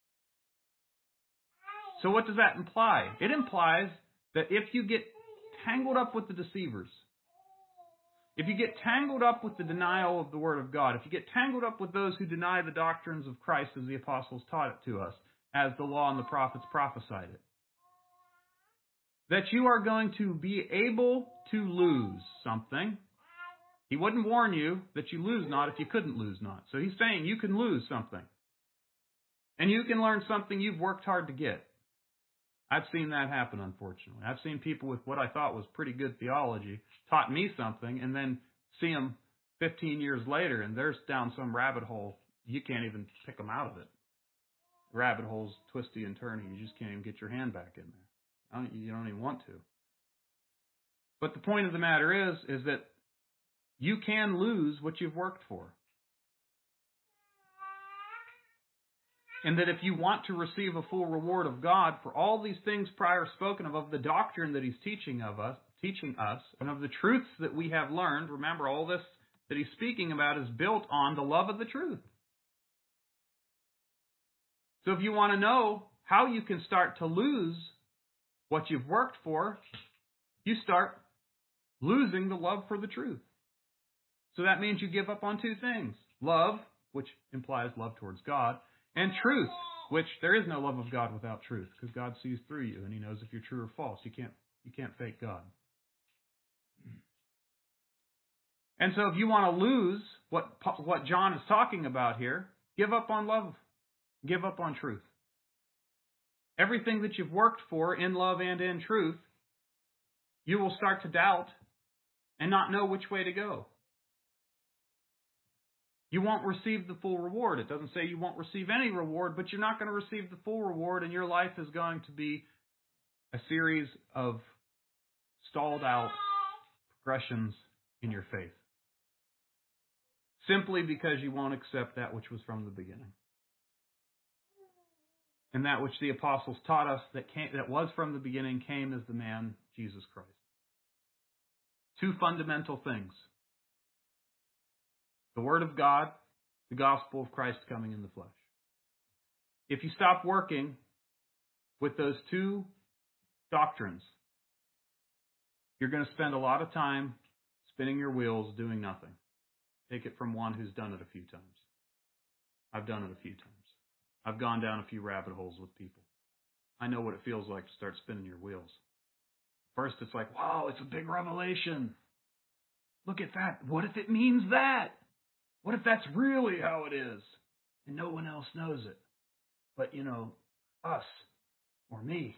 So what does that imply? It implies that if you get tangled up with the deceivers, if you get tangled up with the denial of the Word of God, if you get tangled up with those who deny the doctrines of Christ as the apostles taught it to us, as the law and the prophets prophesied it, that you are going to be able to lose something. He wouldn't warn you that you lose not if you couldn't lose not. So he's saying you can lose something. And you can learn something you've worked hard to get. I've seen that happen, unfortunately. I've seen people with what I thought was pretty good theology taught me something, and then see them 15 years later, and they're down some rabbit hole. You can't even pick them out of it. The rabbit hole's twisty and turny. You just can't even get your hand back in there. You don't even want to. But the point of the matter is that you can lose what you've worked for. And that if you want to receive a full reward of God for all these things prior spoken of the doctrine that He's teaching us, and of the truths that we have learned, remember all this that He's speaking about is built on the love of the truth. So if you want to know how you can start to lose what you've worked for, you start losing the love for the truth. So that means you give up on two things. Love, which implies love towards God, and truth, which there is no love of God without truth, because God sees through you and He knows if you're true or false. You can't fake God. And so if you want to lose what John is talking about here, give up on love. Give up on truth. Everything that you've worked for in love and in truth, you will start to doubt and not know which way to go. You won't receive the full reward. It doesn't say you won't receive any reward, but you're not going to receive the full reward, and your life is going to be a series of stalled out progressions in your faith. Simply because you won't accept that which was from the beginning. And that which the apostles taught us that was from the beginning came as the man Jesus Christ. Two fundamental things. The Word of God, the gospel of Christ coming in the flesh. If you stop working with those two doctrines, you're going to spend a lot of time spinning your wheels doing nothing. Take it from one who's done it a few times. I've done it a few times. I've gone down a few rabbit holes with people. I know what it feels like to start spinning your wheels. First, it's like, wow, it's a big revelation. Look at that. What if it means that? What if that's really how it is? And no one else knows it. But, us or me.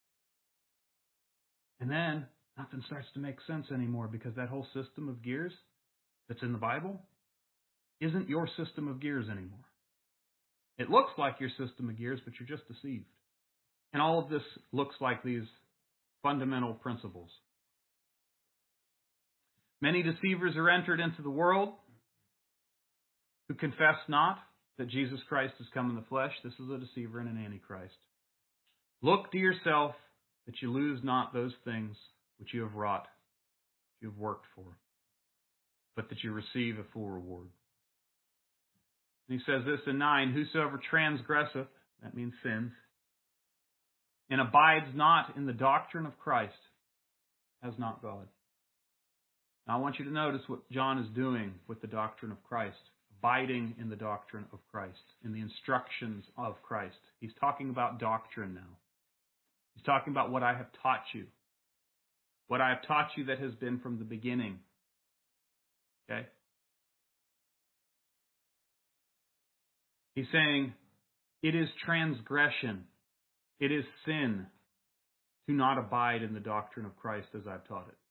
And then nothing starts to make sense anymore, because that whole system of gears that's in the Bible isn't your system of gears anymore. It looks like your system of gears, but you're just deceived. And all of this looks like these fundamental principles. Many deceivers are entered into the world who confess not that Jesus Christ has come in the flesh. This is a deceiver and an antichrist. Look to yourself that you lose not those things which you have wrought, you have worked for, but that you receive a full reward. And he says this in 9, whosoever transgresseth, that means sins, and abides not in the doctrine of Christ, has not God. Now I want you to notice what John is doing with the doctrine of Christ, abiding in the doctrine of Christ, in the instructions of Christ. He's talking about doctrine now. He's talking about what I have taught you. What I have taught you that has been from the beginning. Okay? He's saying, it is transgression. It is sin to not abide in the doctrine of Christ as I've taught it.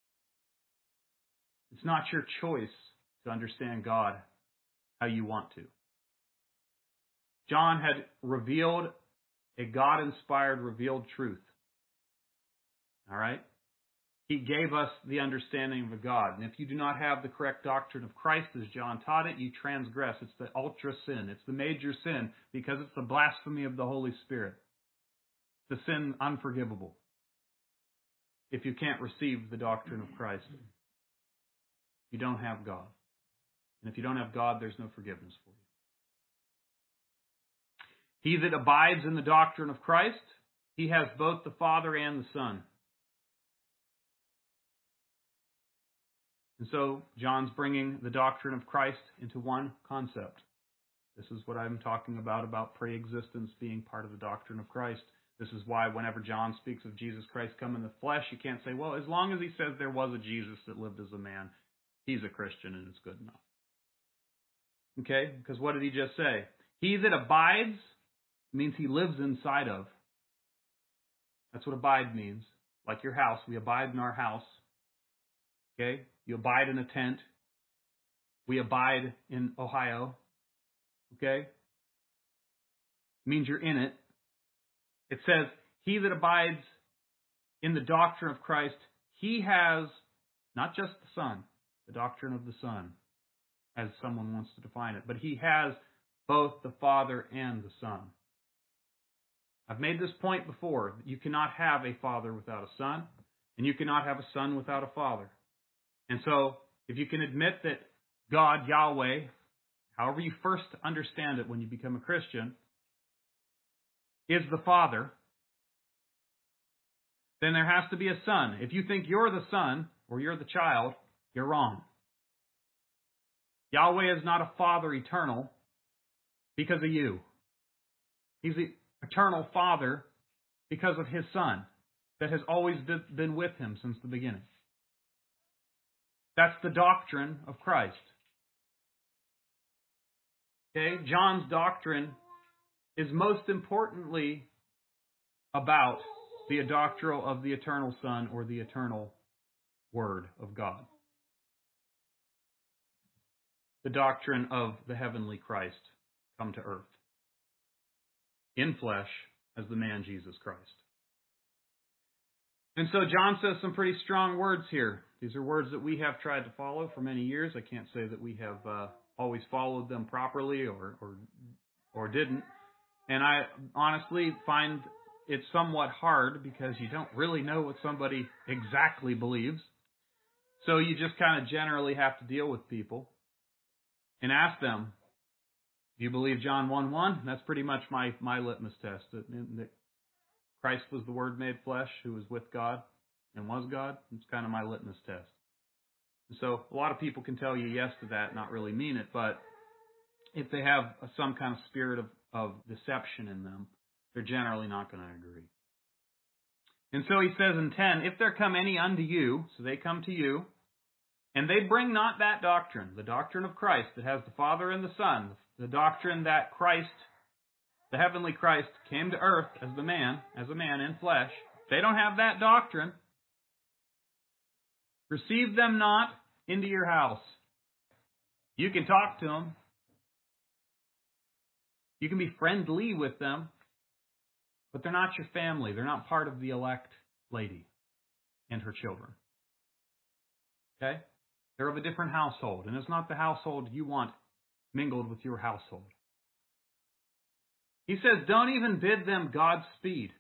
It's not your choice to understand God how you want to. John had revealed a God-inspired, revealed truth. All right? He gave us the understanding of a God. And if you do not have the correct doctrine of Christ as John taught it, you transgress. It's the ultra sin. It's the major sin because it's the blasphemy of the Holy Spirit. The sin unforgivable if you can't receive the doctrine of Christ. You don't have God. And if you don't have God, there's no forgiveness for you. He that abides in the doctrine of Christ, he has both the Father and the Son. And so John's bringing the doctrine of Christ into one concept. This is what I'm talking about pre-existence being part of the doctrine of Christ. This is why whenever John speaks of Jesus Christ come in the flesh, you can't say, well, as long as he says there was a Jesus that lived as a man, he's a Christian and it's good enough. Okay? Because what did he just say? He that abides means he lives inside of. That's what abide means. Like your house. We abide in our house. Okay? You abide in a tent. We abide in Ohio. Okay? It means you're in it. It says, he that abides in the doctrine of Christ, he has not just the Son, the doctrine of the Son, as someone wants to define it, but he has both the Father and the Son. I've made this point before. You cannot have a father without a son, and you cannot have a son without a father. And so, if you can admit that God, Yahweh, however you first understand it when you become a Christian, is the Father, then there has to be a Son. If you think you're the Son, or you're the child, you're wrong. Yahweh is not a Father eternal because of you. He's the eternal Father because of His Son that has always been with Him since the beginning. That's the doctrine of Christ. Okay? John's doctrine is most importantly about the doctrine of the eternal Son or the eternal Word of God. The doctrine of the heavenly Christ come to earth in flesh as the man Jesus Christ. And so John says some pretty strong words here. These are words that we have tried to follow for many years. I can't say that we have always followed them properly or didn't. And I honestly find it somewhat hard because you don't really know what somebody exactly believes. So you just kind of generally have to deal with people and ask them, do you believe John 1:1? That's pretty much my litmus test. That Christ was the Word made flesh who was with God and was God. It's kind of my litmus test. And so a lot of people can tell you yes to that, not really mean it, but if they have some kind of spirit of deception in them, they're generally not going to agree. And so he says in 10, if there come any unto you, so they come to you, and they bring not that doctrine, the doctrine of Christ that has the Father and the Son, the doctrine that Christ, the heavenly Christ, came to earth as a man in flesh. If they don't have that doctrine, receive them not into your house. You can talk to them. You can be friendly with them, but they're not your family. They're not part of the elect lady and her children. Okay? They're of a different household, and it's not the household you want mingled with your household. He says, don't even bid them Godspeed.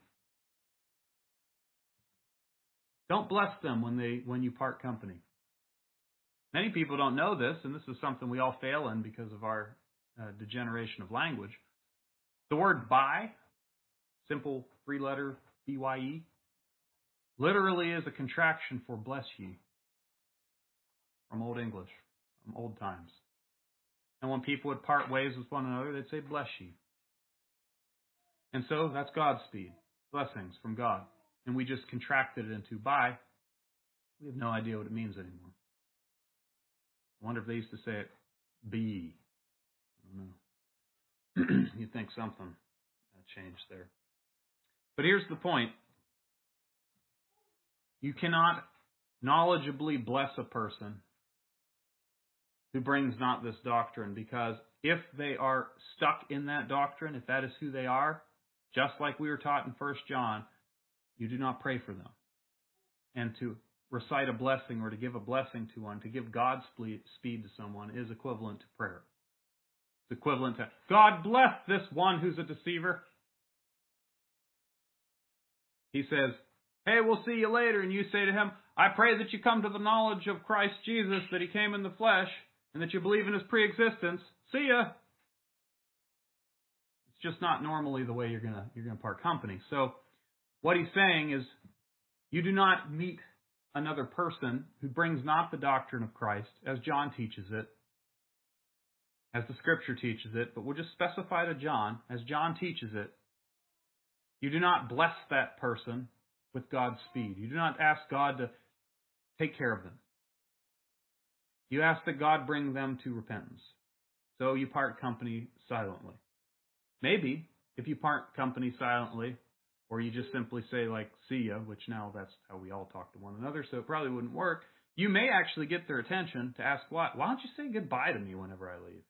Don't bless them when you part company. Many people don't know this, and this is something we all fail in because of our degeneration of language. The word by, simple three-letter BYE, literally is a contraction for bless ye from Old English, from old times. And when people would part ways with one another, they'd say bless ye. And so that's Godspeed, blessings from God. And we just contracted it into by. We have no idea what it means anymore. I wonder if they used to say it be. I don't know. You'd think something changed there. But here's the point. You cannot knowledgeably bless a person who brings not this doctrine, because if they are stuck in that doctrine, if that is who they are, just like we were taught in 1 John, you do not pray for them. And to recite a blessing or to give a blessing to one, to give God's speed to someone is equivalent to prayer. It's equivalent to, God bless this one who's a deceiver. He says, hey, we'll see you later. And you say to him, I pray that you come to the knowledge of Christ Jesus, that he came in the flesh, and that you believe in his pre-existence. See ya. It's just not normally the way you're gonna part company. So what he's saying is, you do not meet another person who brings not the doctrine of Christ, as John teaches it, as the Scripture teaches it, but we'll just specify to John, as John teaches it. You do not bless that person with God's speed. You do not ask God to take care of them. You ask that God bring them to repentance. So you part company silently. Maybe, if you part company silently, or you just simply say, like, see ya, which now that's how we all talk to one another, so it probably wouldn't work, you may actually get their attention to ask, why don't you say goodbye to me whenever I leave?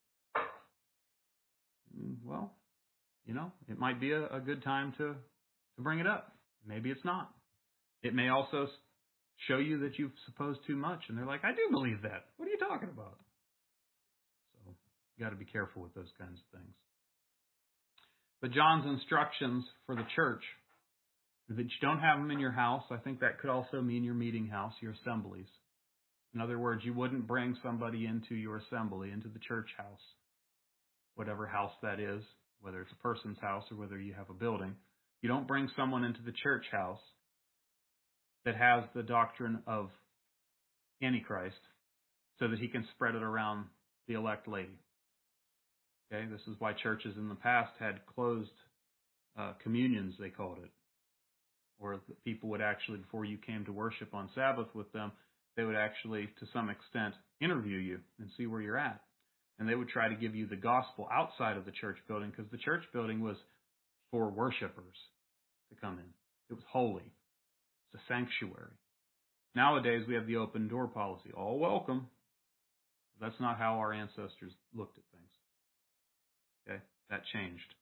Well, it might be a good time to bring it up. Maybe it's not. It may also show you that you've supposed too much, and they're like, I do believe that. What are you talking about? So you got to be careful with those kinds of things. But John's instructions for the church, that you don't have them in your house, I think that could also mean your meeting house, your assemblies. In other words, you wouldn't bring somebody into your assembly, into the church house, whatever house that is, whether it's a person's house or whether you have a building. You don't bring someone into the church house that has the doctrine of Antichrist so that he can spread it around the elect lady. Okay, this is why churches in the past had closed communions, they called it. Or people would actually, before you came to worship on Sabbath with them, they would actually, to some extent, interview you and see where you're at. And they would try to give you the gospel outside of the church building, because the church building was for worshipers to come in. It was holy. It's a sanctuary. Nowadays, we have the open door policy. All welcome. That's not how our ancestors looked at things. Okay? That changed.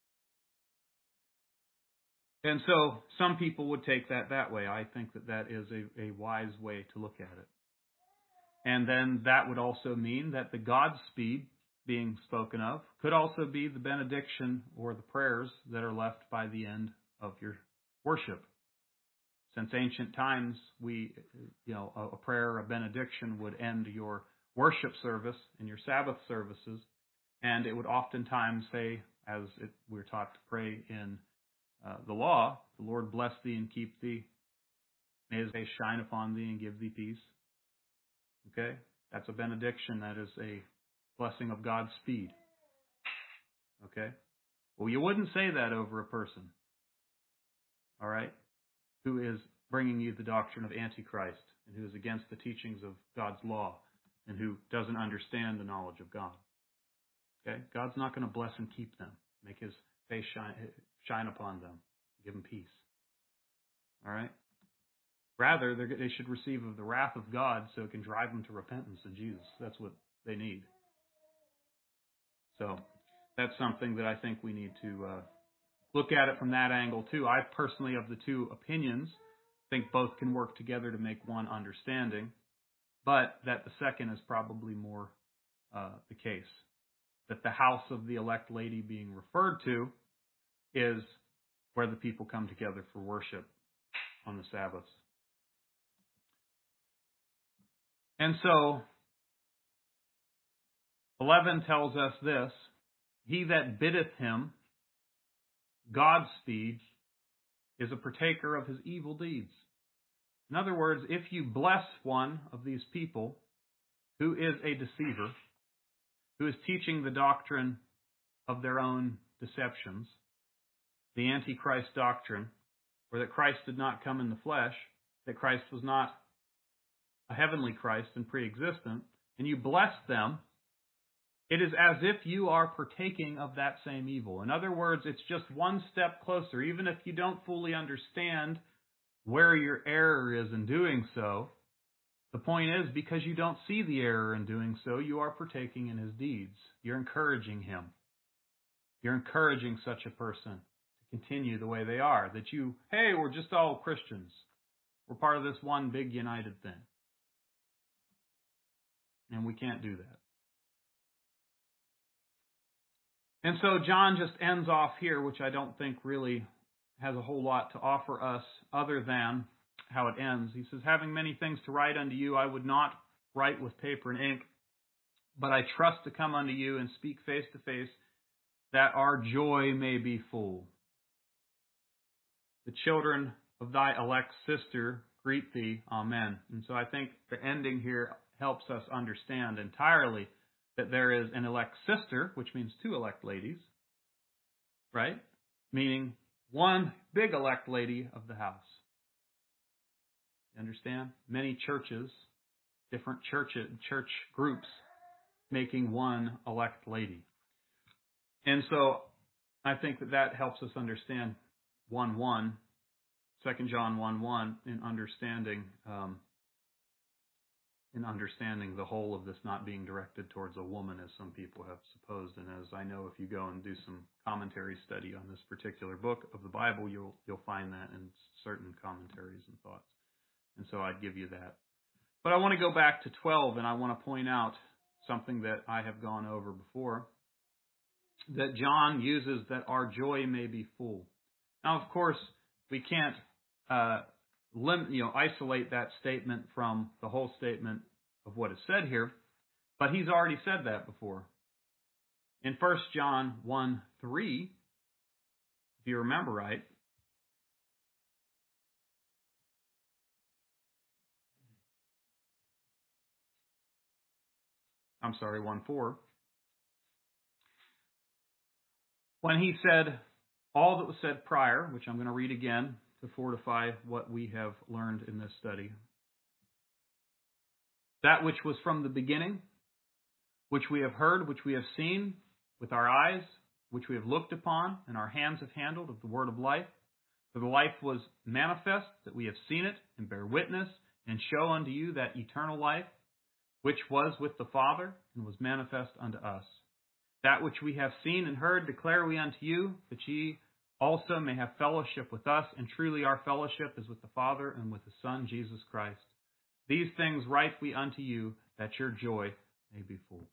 And so some people would take that way. I think that is a wise way to look at it. And then that would also mean that the Godspeed being spoken of could also be the benediction or the prayers that are left by the end of your worship. Since ancient times, a prayer, a benediction would end your worship service and your Sabbath services, and it would oftentimes say, as we're taught to pray in the law, the Lord bless thee and keep thee. May his face shine upon thee and give thee peace. Okay? That's a benediction. That is a blessing of God's speed. Okay? Well, you wouldn't say that over a person. All right? Who is bringing you the doctrine of Antichrist and who is against the teachings of God's law and who doesn't understand the knowledge of God. Okay? God's not going to bless and keep them. Make his face shine upon them. Give them peace. All right? Rather, they should receive of the wrath of God so it can drive them to repentance in Jesus. That's what they need. So that's something that I think we need to look at it from that angle too. I personally, of the two opinions, think both can work together to make one understanding, but that the second is probably more the case. That the house of the elect lady being referred to is where the people come together for worship on the Sabbaths. And so 11 tells us this, He that biddeth him Godspeed is a partaker of his evil deeds. In other words, if you bless one of these people who is a deceiver, who is teaching the doctrine of their own deceptions, the Antichrist doctrine, or that Christ did not come in the flesh, that Christ was not a heavenly Christ and pre-existent, and you bless them, it is as if you are partaking of that same evil. In other words, it's just one step closer. Even if you don't fully understand where your error is in doing so, the point is, because you don't see the error in doing so, you are partaking in his deeds. You're encouraging him. You're encouraging such a person to continue the way they are. That you, hey, we're just all Christians. We're part of this one big united thing. And we can't do that. And so John just ends off here, which I don't think really has a whole lot to offer us other than how it ends. He says, having many things to write unto you, I would not write with paper and ink, but I trust to come unto you and speak face to face, that our joy may be full. The children of thy elect sister greet thee. Amen. And so I think the ending here helps us understand entirely that there is an elect sister, which means two elect ladies, right? Meaning one big elect lady of the house. You understand? Many churches, different church groups, making one elect lady. And so I think that helps us understand 1:1, 2 John 1:1, in understanding the whole of this not being directed towards a woman, as some people have supposed. And as I know, if you go and do some commentary study on this particular book of the Bible, you'll find that in certain commentaries and thoughts. And so I'd give you that. But I want to go back to 12, and I want to point out something that I have gone over before, that John uses, that our joy may be full. Now, of course, we can't isolate that statement from the whole statement of what is said here, but he's already said that before. In 1 John 1:3, if you remember right, I'm sorry, 1:4, when he said all that was said prior, which I'm going to read again to fortify what we have learned in this study. That which was from the beginning, which we have heard, which we have seen with our eyes, which we have looked upon, and our hands have handled of the word of life. For the life was manifest, that we have seen it, and bear witness, and show unto you that eternal life, which was with the Father, and was manifest unto us. That which we have seen and heard declare we unto you, that ye also may have fellowship with us, and truly our fellowship is with the Father and with the Son, Jesus Christ. These things write we unto you, that your joy may be full.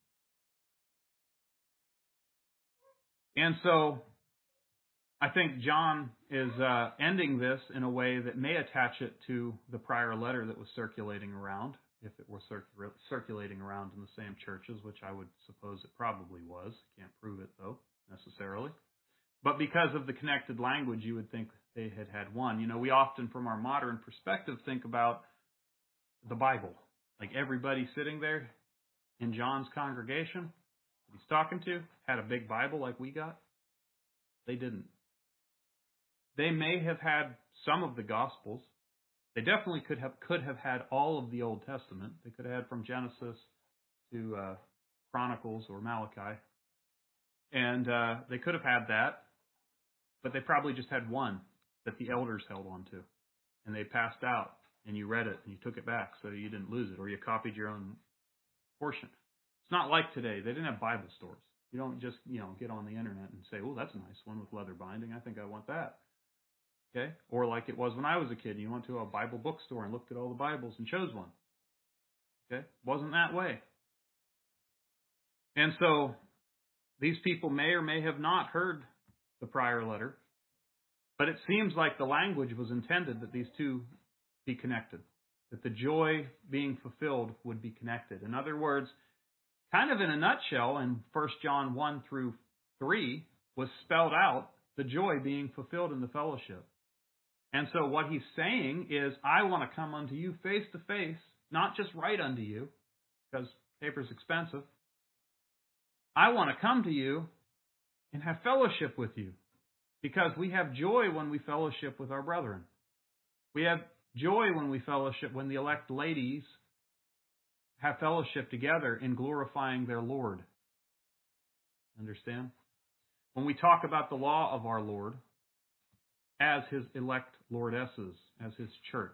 And so, I think John is ending this in a way that may attach it to the prior letter that was circulating around, if it were circulating around in the same churches, which I would suppose it probably was. Can't prove it, though, necessarily. But because of the connected language, you would think they had one. You know, we often, from our modern perspective, think about the Bible. Like everybody sitting there in John's congregation that he's talking to had a big Bible like we got. They didn't. They may have had some of the Gospels. They definitely could have had all of the Old Testament. They could have had from Genesis to Chronicles or Malachi. And they could have had that, but they probably just had one that the elders held on to. And they passed out, and you read it, and you took it back so you didn't lose it, or you copied your own portion. It's not like today. They didn't have Bible stores. You don't just, get on the internet and say, oh, that's a nice one with leather binding. I think I want that. Okay? Or like it was when I was a kid. You went to a Bible bookstore and looked at all the Bibles and chose one. Okay? Wasn't that way. And so these people may or may have not heard the prior letter, but it seems like the language was intended that these two be connected, that the joy being fulfilled would be connected. In other words, kind of in a nutshell, in 1 John 1 through 3 was spelled out, the joy being fulfilled in the fellowship. And so what he's saying is, I want to come unto you face to face, not just write unto you, because paper's expensive. I want to come to you and have fellowship with you, because we have joy when we fellowship with our brethren. We have joy when we fellowship, when the elect ladies have fellowship together in glorifying their Lord. Understand? When we talk about the law of our Lord as his elect lordesses, as his church.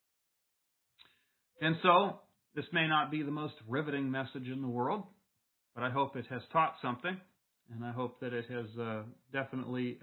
And so, this may not be the most riveting message in the world, but I hope it has taught something, and I hope that it has definitely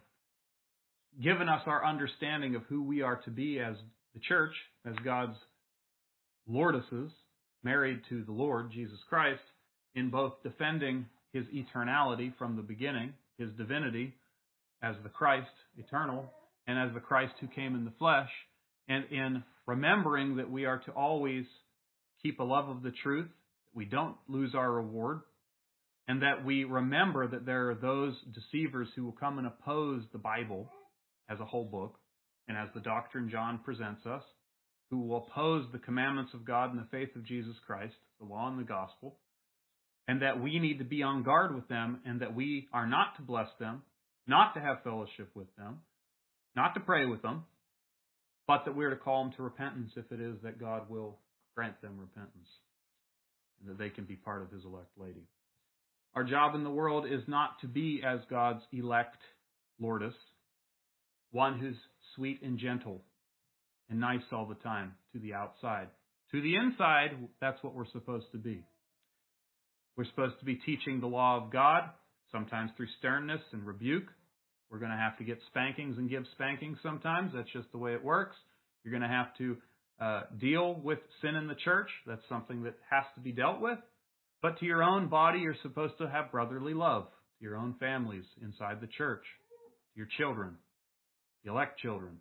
given us our understanding of who we are to be as the church, as God's lordesses, married to the Lord, Jesus Christ, in both defending his eternality from the beginning, his divinity, as the Christ eternal, and as the Christ who came in the flesh, and in remembering that we are to always keep a love of the truth, that we don't lose our reward, and that we remember that there are those deceivers who will come and oppose the Bible as a whole book, and as the doctrine John presents us, who will oppose the commandments of God and the faith of Jesus Christ, the law and the gospel, and that we need to be on guard with them, and that we are not to bless them, not to have fellowship with them, not to pray with them, but that we're to call them to repentance if it is that God will grant them repentance, and that they can be part of his elect lady. Our job in the world is not to be as God's elect Lordess, one who's sweet and gentle and nice all the time to the outside. To the inside, that's what we're supposed to be. We're supposed to be teaching the law of God, sometimes through sternness and rebuke. We're going to have to get spankings and give spankings sometimes. That's just the way it works. You're going to have to deal with sin in the church. That's something that has to be dealt with. But to your own body, you're supposed to have brotherly love. To your own families inside the church. To your children. The elect children.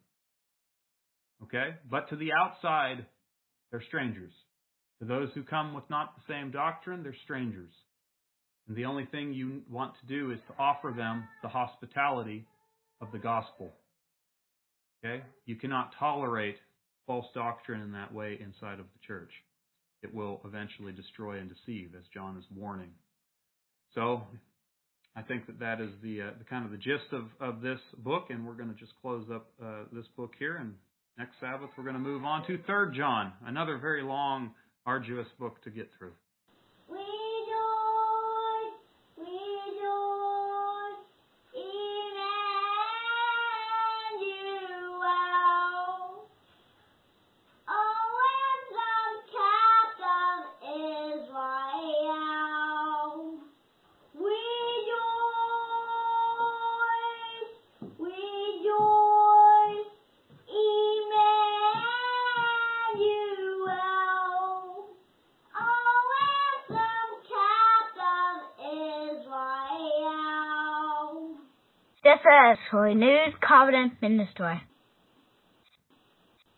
Okay? But to the outside, they're strangers. To those who come with not the same doctrine, they're strangers. And the only thing you want to do is to offer them the hospitality of the gospel. Okay? You cannot tolerate false doctrine in that way inside of the church. It will eventually destroy and deceive, as John is warning. So, I think that is the kind of the gist of this book, and we're going to just close up this book here. And next Sabbath, we're going to move on to 3 John, another very long, arduous book to get through. This is Renewed Covenant Ministry.